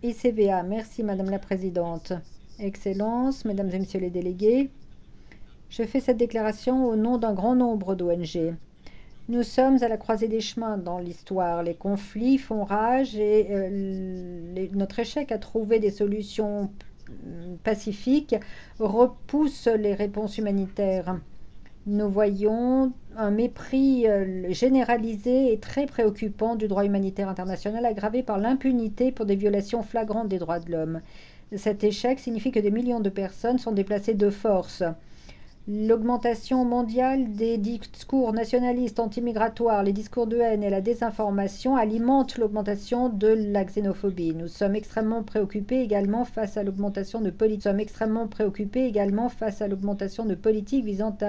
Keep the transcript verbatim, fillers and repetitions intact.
I C V A. Merci, Madame la Présidente. Excellences, Mesdames et Messieurs les délégués, je fais cette déclaration au nom d'un grand nombre d'O N G. Nous sommes à la croisée des chemins dans l'histoire. Les conflits font rage et euh, les- notre échec à trouver des solutions euh, pacifiques repousse les réponses humanitaires. Nous voyons un mépris euh, généralisé et très préoccupant du droit humanitaire international aggravé par l'impunité pour des violations flagrantes des droits de l'homme. Cet échec signifie que des millions de personnes sont déplacées de force. L'augmentation mondiale des discours nationalistes anti-migratoires, les discours de haine et la désinformation alimentent l'augmentation de la xénophobie. Nous sommes extrêmement préoccupés également face à l'augmentation de politiques. Nous sommes extrêmement préoccupés également face à l'augmentation de politiques visant à